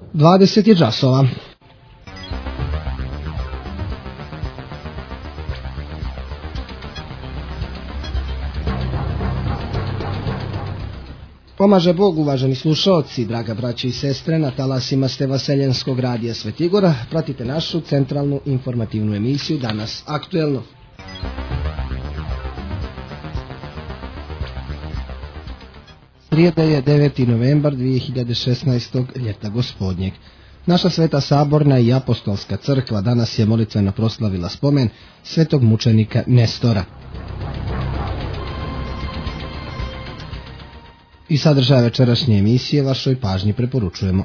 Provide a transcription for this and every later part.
20 je časova. Pomaže Bog, uvaženi slušalci, draga braće i sestre, na talasima ste Vaseljenskog radija Svetigora. Pratite našu centralnu informativnu emisiju Danas aktuelno. Srijeda je 9. novembar 2016. ljeta gospodnjeg. Naša Sveta Saborna i Apostolska crkva danas je molitveno proslavila spomen svetog mučenika Nestora. I sadržaja večerašnje emisije vašoj pažnji preporučujemo.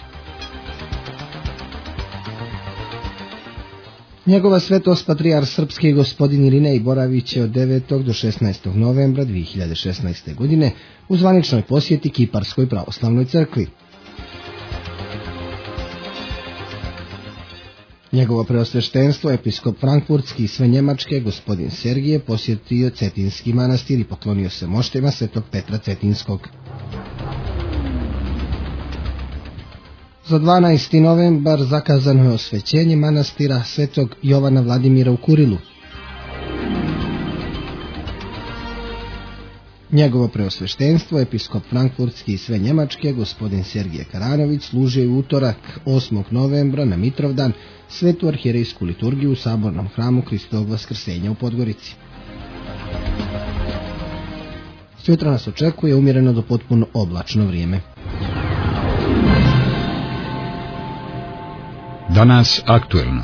Njegova svetost patrijarh srpski gospodin Irinej Boravić je od 9. do 16. novembra 2016. godine u zvaničnoj posjeti Kiparskoj pravoslavnoj crkvi. Njegovo preosveštenstvo, episkop Frankfurtski i sve Njemačke, gospodin Sergije, posjetio Cetinski manastir i poklonio se moštima svetog Petra Cetinskog. Za 12. novembar zakazano je osvećenje manastira svetog Jovana Vladimira u Kurilu. Njegovo preosveštenstvo, episkop Frankfurtski i sve Njemačke, gospodin Sergije Karanović, služio je utorak 8. novembra na Mitrovdan svetu arhijerejsku liturgiju u Sabornom hramu Hristovog Vaskrsenja u Podgorici. Sutra nas očekuje umjereno do potpuno oblačno vrijeme. Danas aktuelno.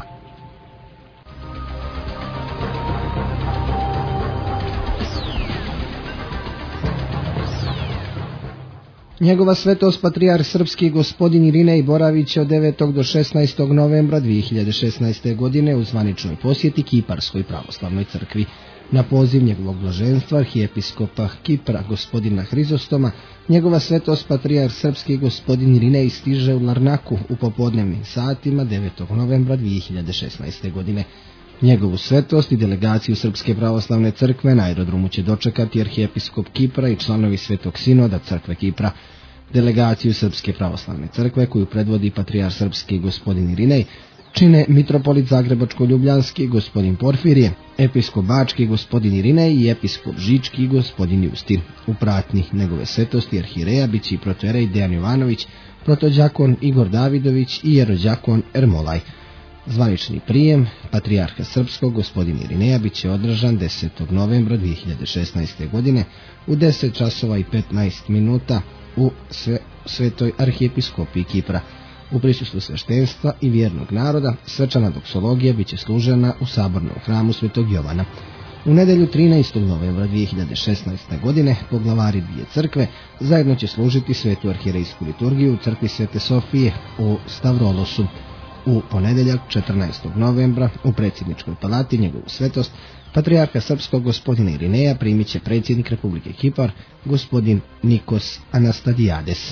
Njegova svetost patrijarh srpski gospodin Irinej Boravić od 9. do 16. novembra 2016. godine u zvaničnoj posjeti Kiparskoj pravoslavnoj crkvi. Na poziv njegovog blaženstva arhijepiskopa Kipra gospodina Hrizostoma, njegova svetost patrijarh srpski gospodin Irinej stiže u Larnaku u popodnevnim satima 9. novembra 2016. godine. Njegovu svetost i delegaciju Srpske pravoslavne crkve na aerodromu će dočekati arhijepiskop Kipra i članovi Svetog sinoda crkve Kipra. Delegaciju Srpske pravoslavne crkve, koju predvodi patrijarh srpski gospodin Irinej, čine mitropolit Zagrebačko-Ljubljanski gospodin Porfirije, episkop Bački gospodin Irinej i episkop Žički gospodin Justin. U pratnji njegove svetosti arhijereja bit će i protojerej Dejan Jovanović, protođakon Igor Davidović i jerođakon Ermolaj. Zvanični prijem patrijarha srpskog gospodina Irineja bit će održan 10. novembra 2016. godine u 10 časova i 15 minuta u Svetoj arhijepiskopiji Kipra. U prisustvu sveštenstva i vjernog naroda svečana doksologija bit će služena u Sabornom hramu Svetog Jovana. U nedjelju 13. novembra 2016. godine poglavari dvije crkve zajedno će služiti svetu arhijerejsku liturgiju u crkvi Svete Sofije u Stavrolosu. U ponedjeljak 14. novembra u predsjedničkoj palati njegovu svetost patrijarha srpskog gospodina Irineja primit će predsjednik Republike Kipar gospodin Nikos Anastadiades.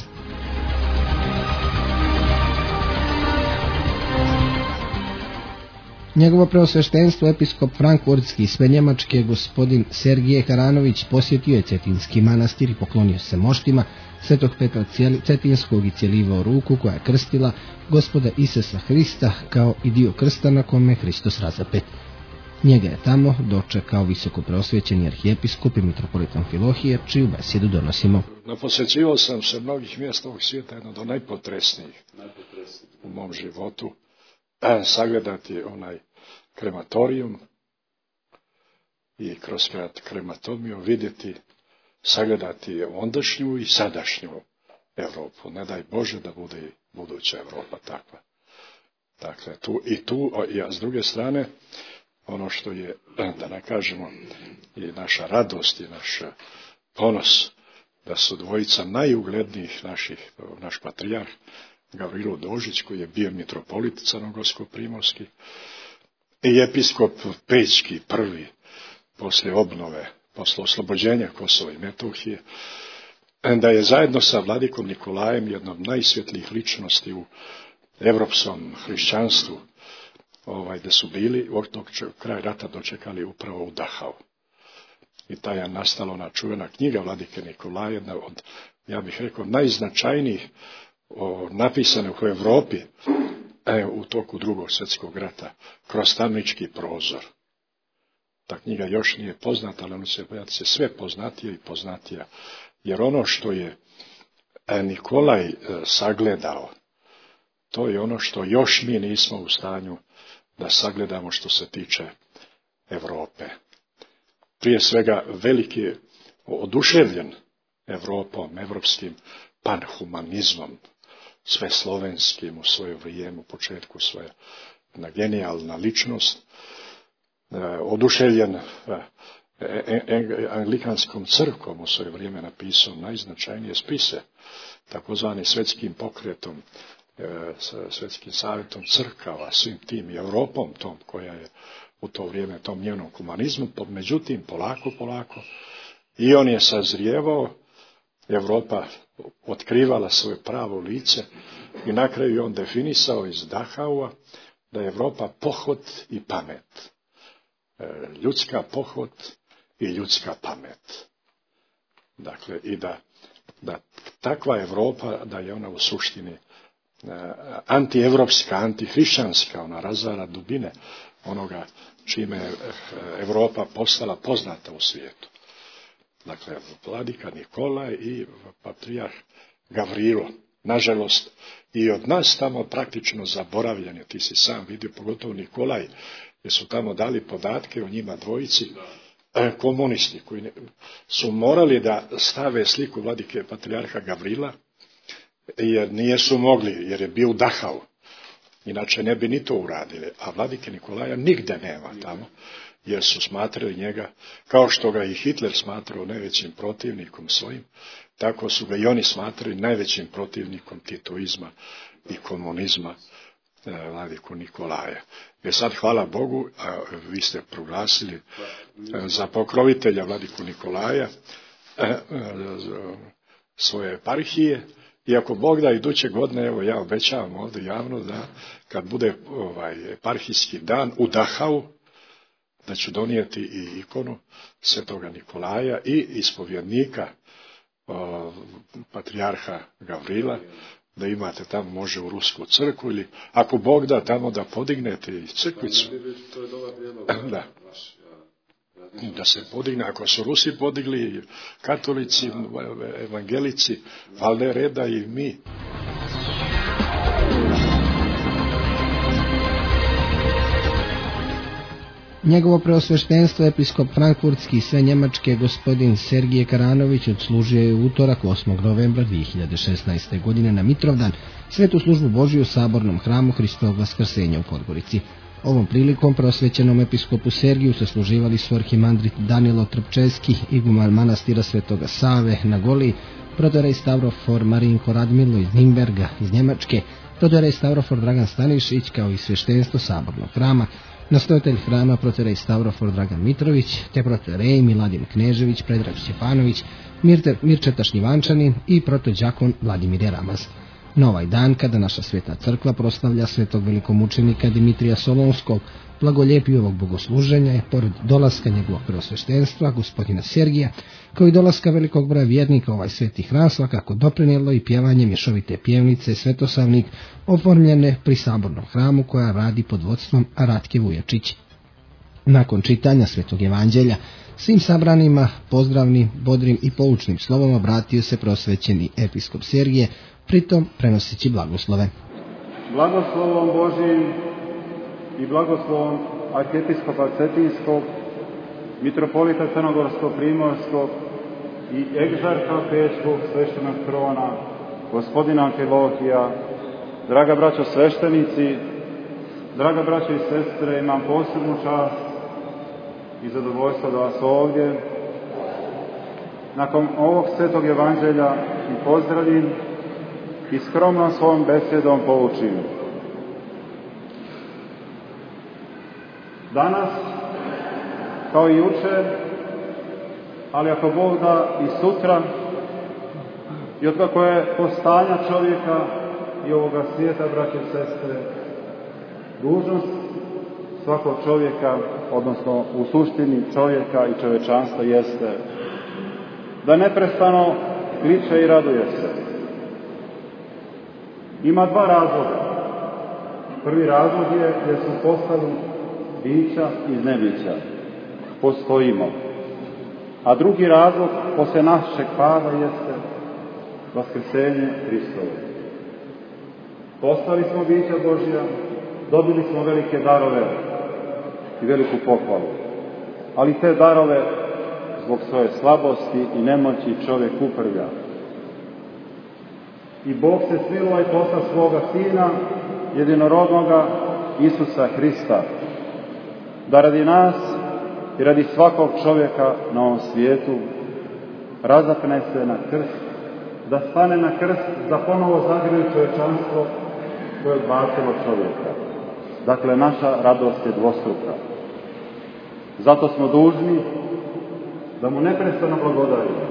Njegovo preosveštenstvo episkop Frankfurtski i sve Njemačke gospodin Sergije Karanović posjetio je Cetinski manastir i poklonio se moštima svetog Petra Cetinskog i cjelivao ruku koja je krstila Gospoda Isusa Hrista kao i dio krsta na kome Hristos razapet. Njega je tamo dočekao visoko preosvećeni arhijepiskop i mitropolit Amfilohije, čiju besjedu donosimo. Posjećivao sam se mnogih mjesta ovog svijeta, jedno do najpotresnijih u mom životu. Sagledati onaj krematorijum i kroz krematoriju vidjeti, sagledati ondašnju i sadašnju Europu. Ne daj Bože da bude i buduća Europa takva. Dakle, a s druge strane, ono što je, da ne kažemo, i naša radost i naš ponos, da su dvojica najuglednijih naš patrijarh, Gavrilo Dožić, koji je bio mitropolit Crnogorsko-primorski, i episkop Pećki prvi, poslije obnove, poslije oslobođenja Kosova i Metohije, da je zajedno sa vladikom Nikolajem, jednom najsvjetlijih ličnosti u evropskom hrišćanstvu, da su bili, dok kraj rata dočekali upravo u Dachau. I ta je nastala ona čuvena knjiga vladike Nikolaja, jedna od, ja bih rekao, najznačajnijih napisane u Evropi u toku Drugog svjetskog rata kroz tamnički prozor. Ta knjiga još nije poznata, ali ono se sve poznatija i poznatija. Jer ono što je Nikolaj sagledao, to je ono što još mi nismo u stanju da sagledamo što se tiče Europe. Prije svega veliki je oduševljen Europom, evropskim panhumanizmom, sve slovenskim u svoje vrijeme, u početku svoja genijalna ličnost, oduševljen Anglikanskom crkvom u svoje vrijeme napisao najznačajnije spise, takozvani svjetskim pokretom, svjetskim savjetom crkava, svim tim i Europom tom koja je u to vrijeme tom njenom humanizmu, međutim polako i on je sazrijevao, Europa otkrivala svoje pravo lice i na kraju je on definisao iz Dachaua da je Europa pohod i pamet. Ljudska pohod i ljudska pamet. Dakle, i da takva Europa, da je ona u suštini antievropska, antihrišćanska, ona razara dubine onoga čime je Europa postala poznata u svijetu. Dakle, vladika Nikolaj i patrijarh Gavrilo. Nažalost, i od nas tamo praktično zaboravljanje, ti si sam vidio, pogotovo Nikolaj, jer su tamo dali podatke o njima dvojici, komunisti koji su morali da stave sliku vladike patrijarha Gavrila, jer nisu mogli, jer je bio u Dachau. Inače ne bi ni to uradili, a vladike Nikolaja nigde nema tamo, jer su smatrali njega, kao što ga i Hitler smatrao najvećim protivnikom svojim, tako su ga i oni smatrali najvećim protivnikom titoizma i komunizma, vladiku Nikolaja. Jer sad, hvala Bogu, a vi ste proglasili za pokrovitelja vladiku Nikolaja svoje eparhije, i ako Bog da iduće godine, evo ja obećavam ovdje javno da kad bude eparhijski dan u Dachau, da ću donijeti i ikonu svetoga Nikolaja i ispovjednika patrijarha Gavrila, da imate tamo, može u Rusku crkvu, ili ako Bog da tamo da podignete i crkvicu. Da se podigne, ako su Rusi podigli, katolici, evangelici, valjda je reda i mi. Njegovo preosveštenstvo episkop Frankfurtski i sve njemačke gospodin Sergije Karanović odslužio je u utorak 8. novembra 2016. godine na Mitrovdan svetu službu Božju u sabornom hramu Hristovog vaskrsenja u Podgorici. Ovom prilikom preosvećenom episkopu Sergiju sasluživali su arhimandrit Danilo Trpčevski, iguman manastira Svetoga Save na Goliji, protorej Stavrofor Marinko Radmilo iz Nimberga iz Njemačke, protorej Stavrofor Dragan Stanišić kao i sveštenstvo sabornog hrama, nastojatelj hrama protorej Stavrofor Dragan Mitrović, te protorej Miladin Knežević, Predrag Šćepanović, Mirčeta Šljivančanin i protođakon Vladimir Ramaz. Na ovaj dan, kada naša sveta crkva proslavlja svetog velikomučenika Dimitrija Solonskog, blagoljepi ovog bogosluženja je, pored dolaska njegovog preosveštenstva, gospodina Sergija, kao i dolaska velikog broja vjernika u ovaj sveti hram, svakako doprinijelo i pjevanje mješovite pjevnice Svetosavnik, oformljene pri sabornom hramu koja radi pod vodstvom Ratke Vujačić. Nakon čitanja Svetog Evanđelja, svim sabranima pozdravnim, bodrim i poučnim slovom obratio se preosvećeni episkop Sergije, pritom prenoseći blagoslove. Blagoslovom Božijim i blagoslovom arhiepiskopa Cetinskog, mitropolita Crnogorsko-Primorskog i egzarha Pečkog sveštenog trona, gospodina Amfilohija, draga braćo sveštenici, draga braćo i sestre, imam posebnu čast i zadovoljstvo da vas ovdje, nakon ovog svetog evanđelja, i pozdravim i skromno svojom besedom poučim. Danas, kao i jučer, ali ako Bog da i sutra, i od kako je postanja čovjeka i ovoga svijeta, braće i sestre, dužnost svakog čovjeka, odnosno u suštini čovjeka i čovječanstva, jeste da neprestano kliče i raduje se. Ima dva razloga. Prvi razlog je jer smo postali bića iz nebića. Postojimo. A drugi razlog poslije našeg pada jeste vaskrsenje Hristovo. Postali smo bića Božja, dobili smo velike darove i veliku pohvalu. Ali te darove zbog svoje slabosti i nemoći čovjek uprlja. I Bog se smilovao i poslao svoga Sina, jedinorodnoga Isusa Hrista, da radi nas i radi svakog čovjeka na ovom svijetu razapne se na krst, da stane na krst, da ponovo zagrli čovječanstvo koje je odbacilo čovjeka. Dakle, naša radost je dvostruka. Zato smo dužni da mu neprestano blagodarimo.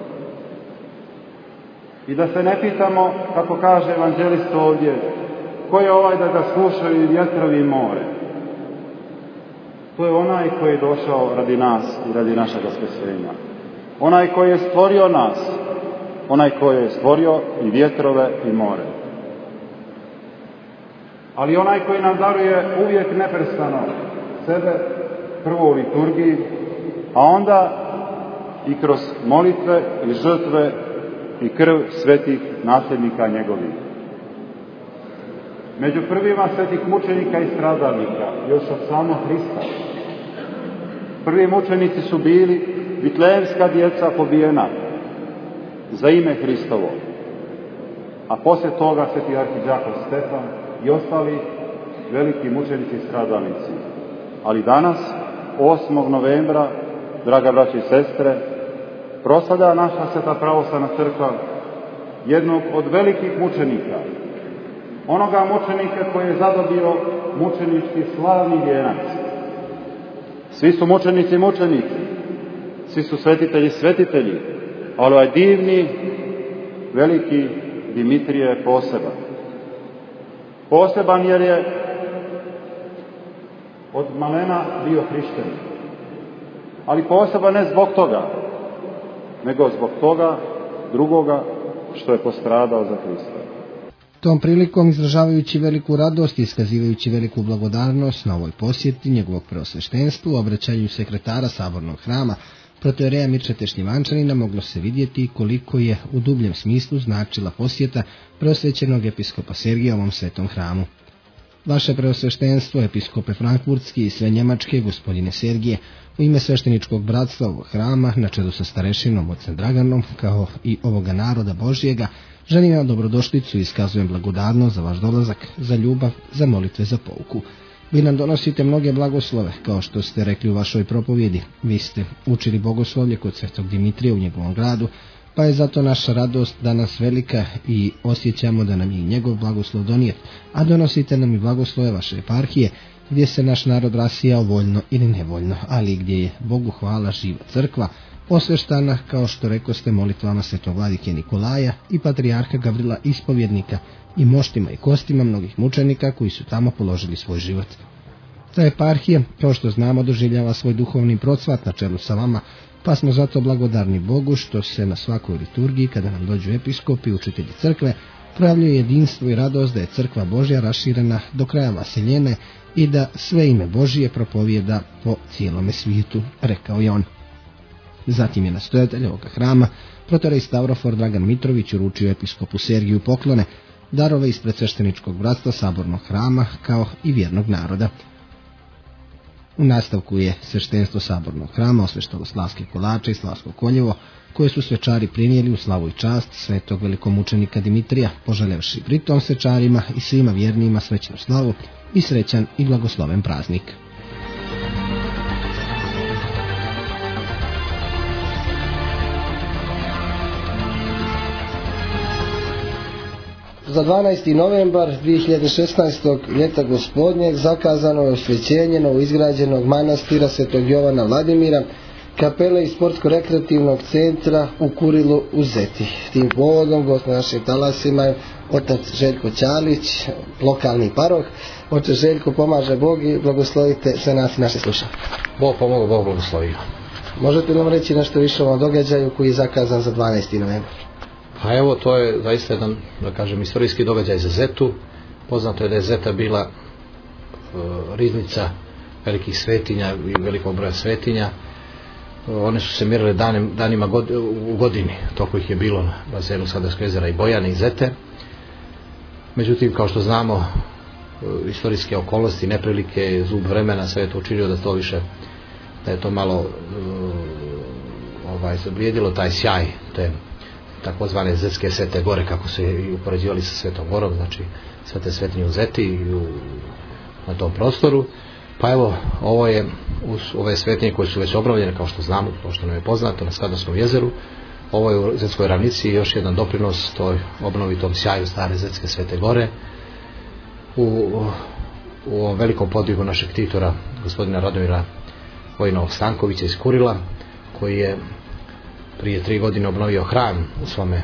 I da se ne pitamo, kako kaže evanđelist ovdje, ko je ovaj da ga slušaju i vjetrovi i more? To je onaj koji je došao radi nas i radi našeg spasenja. Onaj koji je stvorio nas, onaj koji je stvorio i vjetrove i more. Ali onaj koji nam daruje uvijek neprestano sebe, prvo u liturgiji, a onda i kroz molitve i žrtve i krv svetih nasljednika njegovih. Među prvima svetih mučenika i stradalnika, još od samog Hrista. Prvi mučenici su bili vitlejemska djeca pobijena za ime Hristovo, a poslije toga sveti arhidžakon Stefan i ostali veliki mučenici i stradalnici. Ali danas, 8. novembra, draga braće i sestre, proslavlja naša Sveta pravoslavna crkva jednog od velikih mučenika, onoga mučenika koji je zadobio mučenički slavni vijenac. Svi su mučenici mučenici, svi su svetitelji svetitelji, ali ovaj divni, veliki Dimitrije je poseban. Poseban jer je od malena bio hrišćanin. Ali poseban ne zbog toga, nego zbog toga drugoga što je postradao za Hrista. Tom prilikom, izražavajući veliku radost i iskazivajući veliku blagodarnost na ovoj posjeti njegovog preosveštenstvu, obraćanju sekretara Sabornog hrama, protojereja Mirčete Šljivančanina, moglo se vidjeti koliko je u dubljem smislu značila posjeta preosvećenog episkopa Sergija ovom svetom hramu. Vaše preosveštenstvo, episkope Frankfurtski i sve njemačke, gospodine Sergije, u ime svešteničkog bratstva ovog hrama, na čelu sa starešinom ocem Draganom, kao i ovoga naroda Božjega, želim vam dobrodošlicu i iskazujem blagodarnost za vaš dolazak, za ljubav, za molitve, za pouku. Vi nam donosite mnoge blagoslove, kao što ste rekli u vašoj propovjedi. Vi ste učili bogoslovlje kod svetog Dimitrija u njegovom gradu, pa je zato naša radost danas velika i osjećamo da nam je njegov blagoslov donijet, a donosite nam i blagoslove vaše eparhije, gdje se naš narod rasijao voljno ili nevoljno, ali gdje je Bogu hvala živa crkva, osveštana, kao što rekoste, molitvama svetog vladike Nikolaja i patrijarha Gavrila Ispovjednika i moštima i kostima mnogih mučenika koji su tamo položili svoj život. Ta eparhija, kao što znamo, doživljava svoj duhovni procvat na čelu sa vama, pa smo zato blagodarni Bogu što se na svakoj liturgiji, kada nam dođu episkopi i učitelji crkve, projavljuje jedinstvo i radost da je crkva Božja raširena do kraja vaseljene i da sve ime Božije propovijeda po cijelome svijetu, rekao je on. Zatim je nastojatelj ovoga hrama, protorej Stavrofor Dragan Mitrović, uručio episkopu Sergiju poklone, darove ispred svešteničkog bratstva Sabornog hrama, kao i vjernog naroda. U nastavku je sveštenstvo Sabornog hrama osveštalo slavske kolače i slavsko koljevo, koje su svečari prinijeli u slavu i čast svetog velikomučenika Dimitrija, poželjevši pritom svečarima i svima vjernijima srećnu slavu i srećan i blagosloven praznik. Za 12. novembar 2016. ljeta gospodnjeg zakazano je osvećenje novoizgrađenog manastira Svetog Jovana Vladimira, kapele i sportsko-rekreativnog centra u Kurilu u Zeti. Tim povodom gost na našim talasima je otac Željko Ćalić, lokalni paroh. Oče Željko, pomaže Bog i blagoslovite sve nas i naše slušalce. Bog pomogao, Bog blagoslovio. Možete nam reći nešto više o ovom događaju koji je zakazan za 12. novembar? Pa evo, to je zaista jedan, da kažem, istorijski događaj za Zetu. Poznato je da je Zeta bila riznica velikih svetinja i velikog broja svetinja. One su se mjerile danima u godini, toliko ih je bilo na bazenu Sadarskog jezera i Bojane i Zete. Međutim, kao što znamo, istorijske okolnosti, neprilike, zub vremena, sve je to učinio da je to malo zablijedilo taj sjaj te takozvane Zetske Svete Gore, kako se i upoređivali sa Svetom Gorom, znači sve te svetinje u Zeti i na tom prostoru. Pa evo, ovo je uz ove svetinje koje su već obnovljene, kao što znamo, kao što nam je poznato, na Skadarskom jezeru, ovo je u Zetskoj ravnici još jedan doprinos toj obnovitom sjaju stare Zetske Svete Gore. U ovom velikom podvigu našeg ktitora, gospodina Radomira Vojnovog Stankovića iz Kurila, koji je prije 3 godine obnovio hram u svome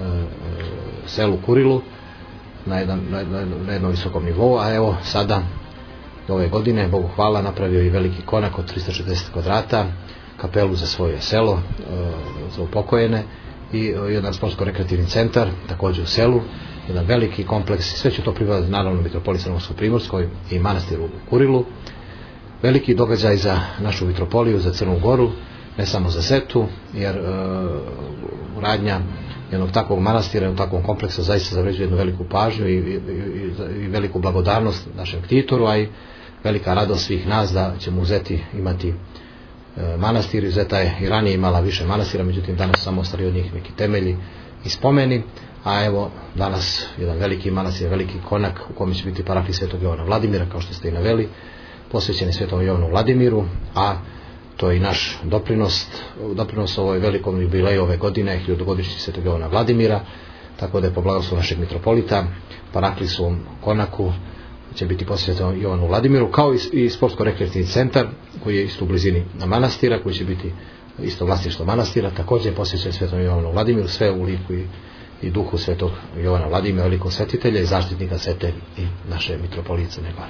selu Kurilu na jednom visokom nivou, a evo sada ove godine, Bogu hvala, napravio i veliki konak od 360 kvadrata, kapelu za svoje selo, za upokojene, i jedan sportsko-rekreativni centar također u selu, jedan veliki kompleks. Sve će to pripadati naravno mitropoliji Crnogorsko-primorskoj i manastiru u Kurilu. Veliki događaj za našu mitropoliju, za Crnu Goru, ne samo za Zetu, jer radnja jednog takvog manastira, jednog takvog kompleksa zaista zavređuje jednu veliku pažnju i veliku blagodarnost našem ktitoru, a i velika radost svih nas da ćemo u Zeti imati manastir. Zeta je i ranije imala više manastira, međutim danas samo ostali od njih neki temelji i spomeni, a evo danas jedan veliki manastir, veliki konak u kome će biti parafija Svetog Jovana Vladimira, kao što ste i naveli, posvećeni Svetom Jovanu Vladimiru, a to je i naš doprinos ovoj velikom jubileju ove godine, 1000-godišnjici Svetog Jovana Vladimira, tako da je po blagoslovu našeg mitropolita paraklisovom konaku će biti posvećen Jovanu Vladimiru, kao i sportsko-rekreativni centar koji je isto u blizini manastira, koji će biti isto vlasništvo manastira, također je posvećen Svetom Jovanu Vladimiru, sve u liku i duhu Svetog Jovana Vladimira, velikog svetitelja i zaštitnika Svete i naše mitropolije Crne Gore.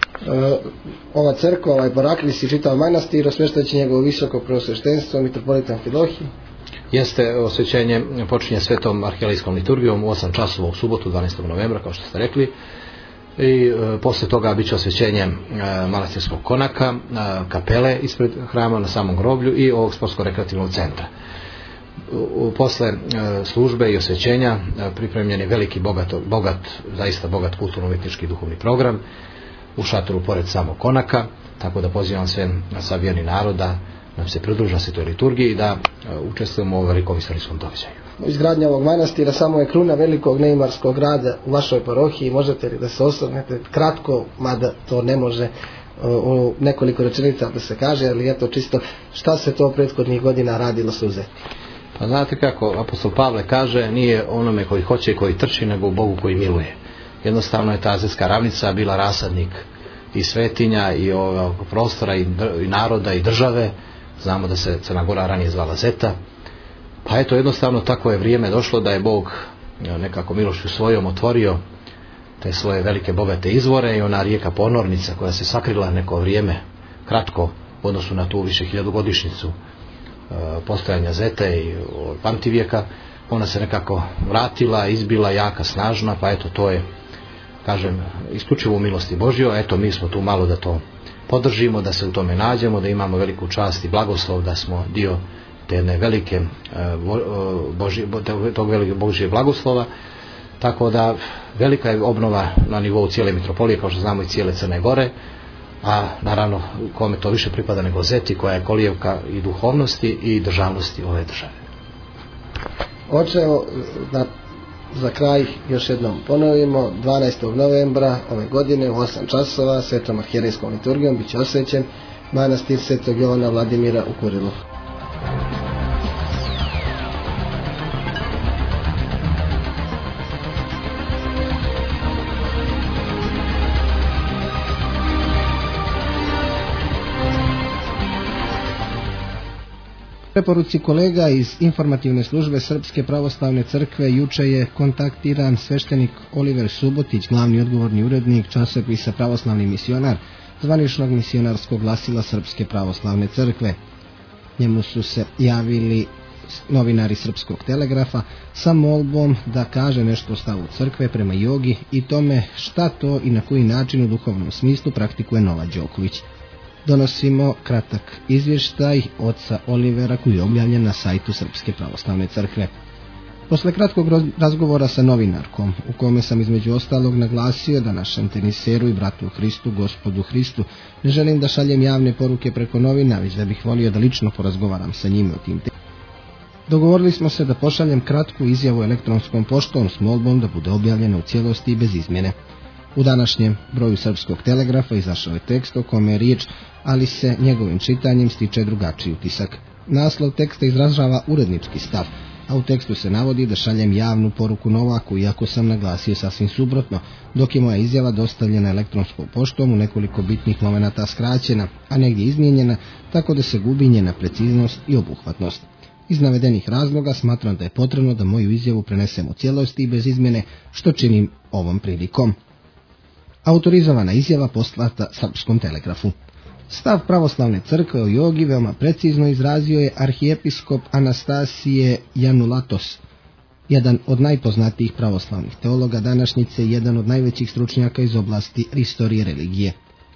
Ova crkva, ovaj paraklis i čitav manastir osveštat će njegovo visoko preosveštenstvo mitropolita Amfilohije. Jeste, osvećenje počinje svetom arhijelejskom liturgijom u 8 časova u subotu 12. novembra, kao što ste rekli, i posle toga bit će osvećenje manastirskog konaka, kapele ispred hrama na samom groblju i ovog sportsko-rekreativnog centra. Posle službe i osvećenja pripremljen je veliki, zaista bogat kulturno-umjetnički duhovni program u šatoru pored samog konaka, tako da pozivam sve savijeni naroda nam se pridruža se toj liturgiji i da učestvujemo u ovom velikom istorijskom događaju. Izgradnja ovog manastira samo je kruna velikog neimarskog rada u vašoj parohiji. Možete li da se osvrnete kratko, mada to ne može u nekoliko rečenica da se kaže, ali eto čisto šta se to prethodnih godina radilo se u Zeti? Pa znate kako apostol Pavle kaže, nije onome koji hoće i koji trči, nego u Bogu koji miluje. Jednostavno je ta Zetska ravnica bila rasadnik i svetinja i ovog prostora i naroda i države. Znamo da se Crna Gora ranije zvala Zeta. Pa eto, jednostavno tako je vrijeme došlo da je Bog nekako milošću svojom otvorio te svoje velike bogate izvore i ona rijeka Ponornica koja se sakrila neko vrijeme kratko u odnosu na tu više 1000-godišnjicu postojanja Zete i pamtivijeka, ona se nekako vratila, izbila, jaka, snažna, pa eto to je, kažem, isključivo u milosti Božjoj. Eto, mi smo tu malo da to podržimo, da se u tome nađemo, da imamo veliku čast i blagoslov, da smo dio te jedne velike tog velikog Božje blagoslova, tako da velika je obnova na nivou cijele mitropolije, kao što znamo i cijele Crne Gore, a naravno kome to više pripada nego Zeti, koja je kolijevka i duhovnosti i državnosti ove države. Oče, za kraj još jednom ponovimo, 12. novembra ove godine u 8 časova svetom arhijerejskom liturgijom bit će osvećen manastir Svetog Jovana Vladimira u Kurilu. Preporuci kolega iz informativne službe Srpske pravoslavne crkve juče je kontaktiran sveštenik Oliver Subotić, glavni odgovorni urednik časopisa Pravoslavni misionar, zvaničnog misionarskog glasila Srpske pravoslavne crkve. Njemu su se javili novinar iz Srpskog telegrafa, sa molbom da kaže nešto o stavu crkve prema jogi i tome šta to i na koji način u duhovnom smislu praktikuje Nova Đoković. Donosimo kratak izvještaj oca Olivera koji je objavljen na sajtu Srpske pravoslavne crkve. Posle kratkog razgovora sa novinarkom, u kome sam između ostalog naglasio da našem teniseru i bratu Hristu, Gospodu Hristu, ne želim da šaljem javne poruke preko novina, već da bih volio da lično porazgovaram sa njime o tim temama. Dogovorili smo se da pošaljem kratku izjavu elektronskom poštom s molbom da bude objavljena u cijelosti i bez izmjene. U današnjem broju Srpskog telegrafa izašao je tekst o kome je riječ, ali se njegovim čitanjem stiče drugačiji utisak. Naslov teksta izražava urednički stav, a u tekstu se navodi da šaljem javnu poruku Novaku, iako sam naglasio sasvim suprotno, dok je moja izjava dostavljena elektronskom poštom u nekoliko bitnih momenata skraćena, a negdje izmijenjena, tako da se gubi njena preciznost i obuhvatnost. Iz navedenih razloga smatram da je potrebno da moju izjavu prenesem u cijelosti i bez izmjene, što činim ovom prilikom. Autorizovana izjava poslata Srpskom telegrafu. Stav pravoslavne crkve o jogi veoma precizno izrazio je arhijepiskop Anastasije Janulatos, jedan od najpoznatijih pravoslavnih teologa današnjice i jedan od najvećih stručnjaka iz oblasti istorije religije.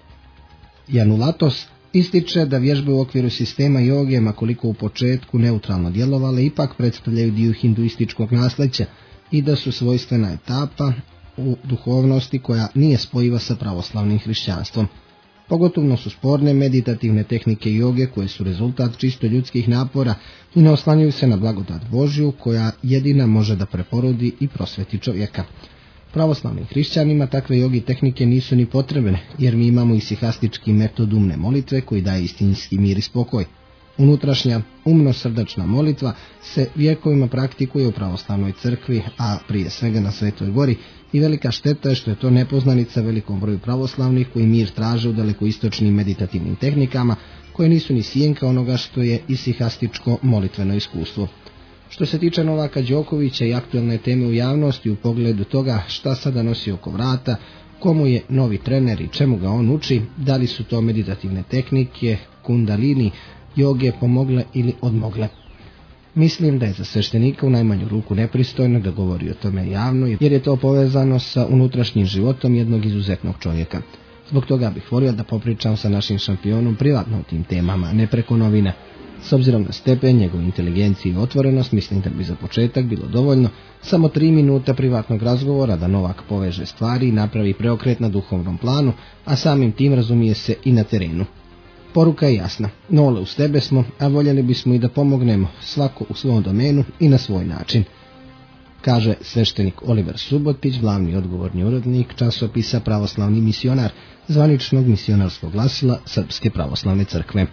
Janulatos ističe da vježbe u okviru sistema joge, makoliko u početku neutralno djelovale, ipak predstavljaju dio hinduističkog nasljeđa i da su svojstvena etapa u duhovnosti koja nije spojiva sa pravoslavnim hrišćanstvom. Pogotovo su sporne meditativne tehnike joge koje su rezultat čisto ljudskih napora i ne oslanjaju se na blagodat Božju koja jedina može da preporodi i prosveti čovjeka. Pravoslavnim hrišćanima takve jogi tehnike nisu ni potrebne, jer mi imamo isihastički metod umne molitve koji daje istinski mir i spokoj. Unutrašnja umno-srdačna molitva se vjekovima praktikuje u pravoslavnoj crkvi, a prije svega na Svetoj Gori, i velika šteta je što je to nepoznanica velikom broju pravoslavnih koji mir traže u dalekoistočnim meditativnim tehnikama, koje nisu ni sjenka onoga što je isihastičko molitveno iskustvo. Što se tiče Novaka Đokovića i aktualne teme u javnosti u pogledu toga šta sada nosi oko vrata, komu je novi trener i čemu ga on uči, da li su to meditativne tehnike, kundalini, joge pomogle ili odmogle. Mislim da je za sveštenika u najmanju ruku nepristojno da govori o tome javno, jer je to povezano sa unutrašnjim životom jednog izuzetnog čovjeka. Zbog toga bih volio da popričam sa našim šampionom privatno o tim temama, ne preko novina. S obzirom na stepen, njegovu inteligenciju i otvorenost, mislim da bi za početak bilo dovoljno samo 3 minuta privatnog razgovora da Novak poveže stvari i napravi preokret na duhovnom planu, a samim tim razumije se i na terenu. Poruka je jasna, Nole uz tebe smo, a voljeli bismo i da pomognemo svako u svom domenu i na svoj način, kaže sveštenik Oliver Subotić, glavni odgovorni urednik časopisa Pravoslavni misionar, zvaničnog misionarskog glasila Srpske pravoslavne crkve.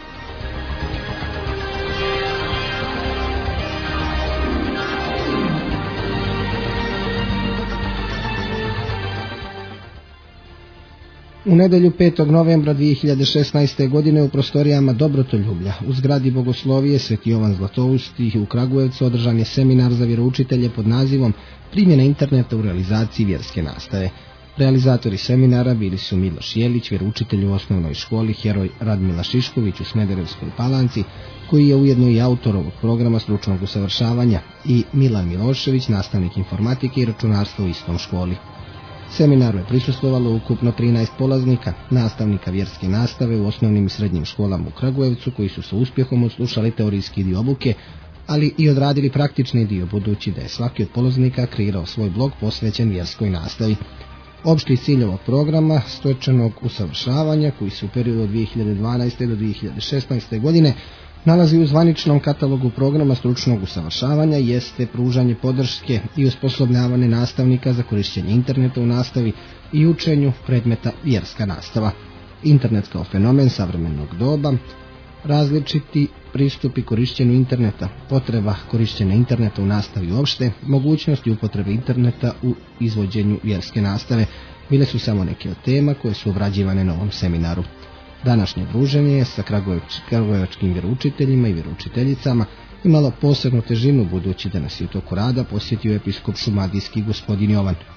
U nedjelju 5. novembra 2016. godine u prostorijama Dobrotoljublja u zgradi Bogoslovije Sveti Jovan Zlatousti u Kragujevcu održan je seminar za vjeroučitelje pod nazivom Primjena interneta u realizaciji vjerske nastave. Realizatori seminara bili su Miloš Jelić, vjeroučitelj u osnovnoj školi Heroj Radmila Šišković u Smederevskoj Palanci, koji je ujedno i autor ovog programa stručnog usavršavanja, i Milan Milošević, nastavnik informatike i računarstva u istom školi. Seminaru je prisustvovalo ukupno 13 polaznika, nastavnika vjerske nastave u osnovnim i srednjim školama u Kragujevcu, koji su sa uspjehom odslušali teorijski dio obuke, ali i odradili praktični dio, budući da je svaki od polaznika kreirao svoj blog posvećen vjerskoj nastavi. Opšti cilj ovog programa stočenog usavršavanja, koji se u periodu od 2012. do 2016. godine nalazi u zvaničnom katalogu programa stručnog usavršavanja, jeste pružanje podrške i osposobljavanje nastavnika za korištenje interneta u nastavi i učenju predmeta vjerska nastava. Internet kao fenomen savremenog doba, različiti pristupi korištenju interneta, potreba korištenja interneta u nastavi uopšte, mogućnosti upotrebe interneta u izvođenju vjerske nastave bile su samo neke od tema koje su obrađivane na ovom seminaru. Današnje druženje je sa kragujevačkim vjeroučiteljima i vjeroučiteljicama imalo posebnu težinu, budući da nas je u toku rada posjetio episkop šumadijski gospodin Jovan.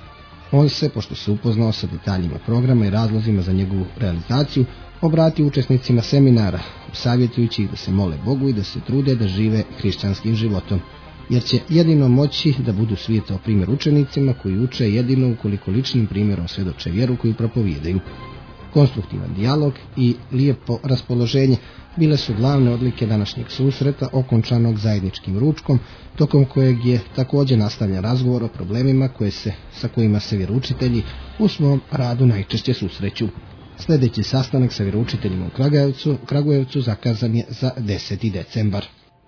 On se, pošto se upoznao sa detaljima programa i razlozima za njegovu realizaciju, obratio učesnicima seminara, savjetujući ih da se mole Bogu i da se trude da žive hrišćanskim životom, jer će jedino moći da budu svijetao primjer učenicima koji uče jedino ukoliko ličnim primjerom svjedoče vjeru koju propovijedaju. Konstruktivan dijalog i lijepo raspoloženje bile su glavne odlike današnjeg susreta, okončanog zajedničkim ručkom, tokom kojeg je također nastavljen razgovor o problemima sa kojima se vjeroučitelji u svom radu najčešće susreću. Sljedeći sastanak sa vjeroučiteljima u Kragujevcu zakazan je za 10. decembar.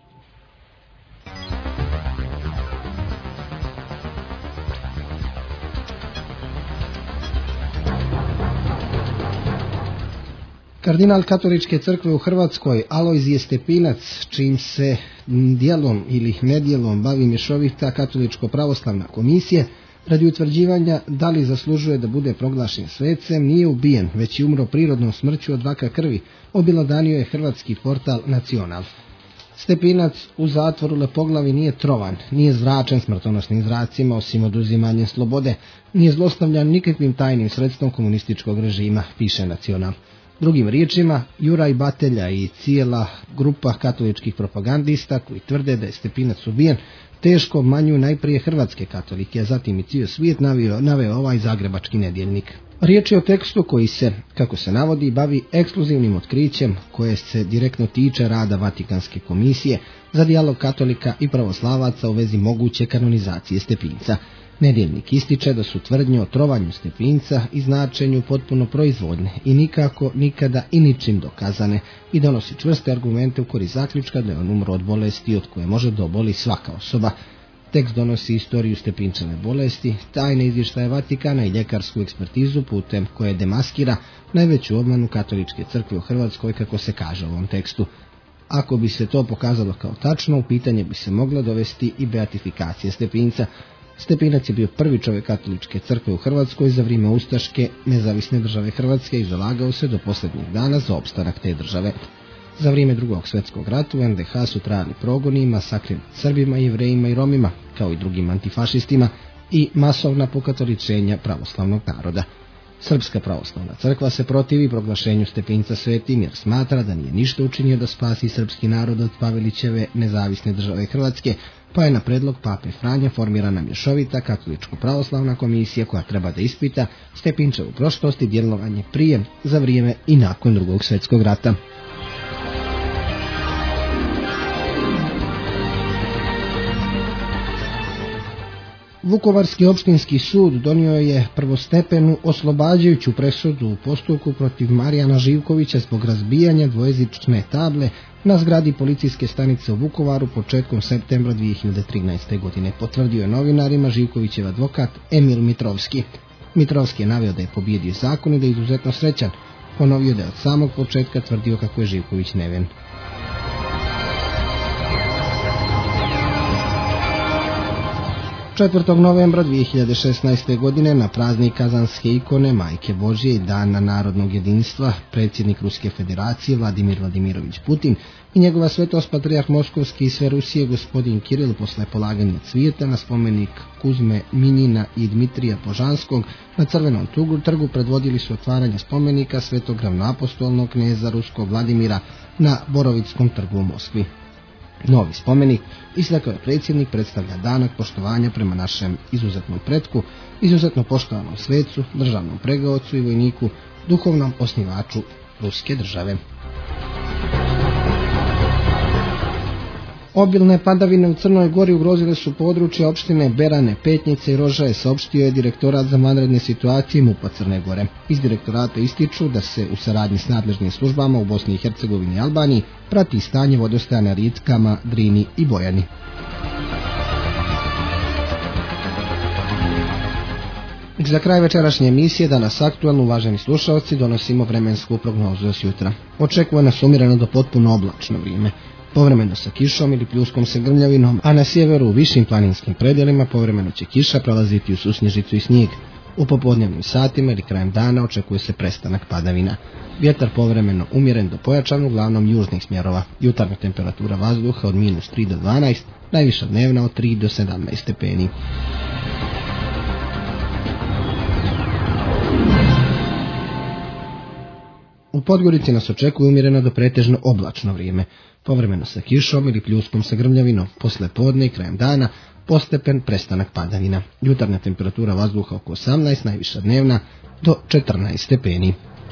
Kardinal Katoličke crkve u Hrvatskoj Alojzije Stepinac, čim se dijelom ili nedjelom bavi mješovita Katoličko-pravoslavna komisija, radi utvrđivanja da li zaslužuje da bude proglašen svecem, nije ubijen, već je umro prirodnom smrću od raka krvi, objelodanio je hrvatski portal Nacional. Stepinac u zatvoru Lepoglavi nije trovan, nije zračen smrtonosnim zracima osim oduzimanjem slobode, nije zlostavljan nikakvim tajnim sredstvom komunističkog režima, piše Nacional. Drugim riječima, Juraj Batelja i cijela grupa katoličkih propagandista koji tvrde da je Stepinac ubijen, teško obmanjuju najprije hrvatske katolike, a zatim i cijel svijet naveo ovaj zagrebački nedjeljnik. Riječ je o tekstu koji se, kako se navodi, bavi ekskluzivnim otkrićem koje se direktno tiče rada Vatikanske komisije za dijalog katolika i pravoslavaca u vezi moguće kanonizacije Stepinca. Nedjeljnik ističe da su tvrdnje o trovanju Stepinca i značenju potpuno proizvodne i nikako, nikada i ničim dokazane i donosi čvrste argumente u korist zaključka da je on umro od bolesti od koje može da oboli svaka osoba. Tekst donosi istoriju Stepinčeve bolesti, tajne izvještaje Vatikana i ljekarsku ekspertizu putem koje demaskira najveću obmanu Katoličke crkve u Hrvatskoj, kako se kaže u ovom tekstu. Ako bi se to pokazalo kao tačno, u pitanje bi se mogla dovesti i beatifikacija Stepinca. Stepinac je bio prvi čovjek Katoličke crkve u Hrvatskoj za vrijeme ustaške nezavisne države Hrvatske i zalagao se do posljednjih dana za opstanak te države. Za vrijeme Drugog svjetskog rata u NDH su trajali progoni i masakri nad Srbima, Jevrejima i Romima, kao i drugim antifašistima, i masovna pokatoličenja pravoslavnog naroda. Srpska pravoslavna crkva se protivi proglašenju Stepinca svetim jer smatra da nije ništa učinio da spasi srpski narod od Pavelićeve nezavisne države Hrvatske, pa je na predlog pape Franje formirana mješovita Katoličko-pravoslavna komisija koja treba da ispita Stepinčevu prošlost i djelovanje prije, za vrijeme i nakon Drugog svjetskog rata. Vukovarski opštinski sud donio je prvostepenu oslobađajuću presudu u postupku protiv Marijana Živkovića zbog razbijanja dvojezične table na zgradi policijske stanice u Vukovaru početkom septembra 2013. godine, potvrdio je novinarima Živkovićev advokat Emil Mitrovski. Mitrovski je naveo da je pobijedio zakon i da je izuzetno srećan. Ponovio da je od samog početka tvrdio kako je Živković nevin. 4. novembra 2016. godine na praznik Kazanske ikone Majke Božje i Dana narodnog jedinstva predsjednik Ruske federacije Vladimir Vladimirović Putin i njegova svetost patrijarh Moskovski i sve Rusije gospodin Kiril posle polaganja cvijeta na spomenik Kuzme Minjina i Dmitrija Požanskog na Crvenom trgu predvodili su otvaranje spomenika svetog ravnoapostolnog kneza ruskog Vladimira na Borovickom trgu u Moskvi. Novi spomenik, istakao je predsjednik, predstavlja danak poštovanja prema našem izuzetnom pretku, izuzetno poštovanom svecu, državnom pregaocu i vojniku, duhovnom osnivaču Ruske države. Obilne padavine u Crnoj Gori ugrozile su područje opštine Berane, Petnjice i Rožaje, saopštio je Direktorat za vanredne situacije MUP-a Crne Gore. Iz direktorata ističu da se u saradnji s nadležnim službama u Bosni i Hercegovini i Albaniji prati stanje vodostaja na rijekama Drini i Bojani. Za kraj večerašnje emisije, danas aktualno, uvaženi slušalci, donosimo vremensku prognozu za jutra. Očekuje nas umjereno do potpuno oblačno vrijeme, povremeno sa kišom ili pljuskom sa grmljavinom, a na sjeveru u višim planinskim predjelima povremeno će kiša prelaziti u susnježicu i snijeg. U popodnevnim satima ili krajem dana očekuje se prestanak padavina. Vjetar povremeno umjeren do pojačan, uglavnom južnih smjerova. Jutarnja temperatura vazduha od -3 do 12, najviša dnevna od 3 do 17 stepeni. U Podgorici nas očekuje umjereno do pretežno oblačno vrijeme, povremeno sa kišom ili pljuskom sa grmljavinom, posle podne i krajem dana postepen prestanak padavina. Jutarnja temperatura vazduha oko 18, najviša dnevna do 14 stepeni.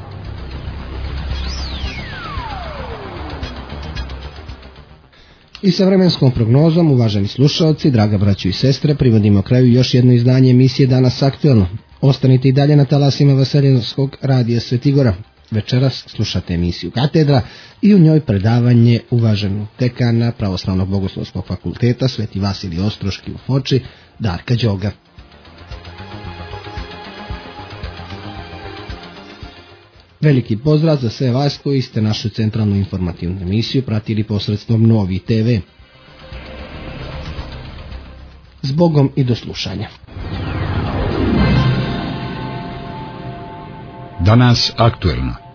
I sa vremenskom prognozom, uvaženi slušalci, draga braćo i sestre, privodimo kraju još jedno izdanje emisije Danas aktuelno. Ostanite i dalje na talasima Vaseljenskog radija Svetigora. Večeras slušate emisiju Katedra i u njoj predavanje uvaženog dekana Pravoslavnog bogoslovskog fakulteta Sveti Vasilij Ostroški u Foči, Darka Đoga. Veliki pozdrav za sve vas koji ste našu centralnu informativnu emisiju pratili posredstvom Novi TV. Zbogom i do slušanja. Danas aktuelno.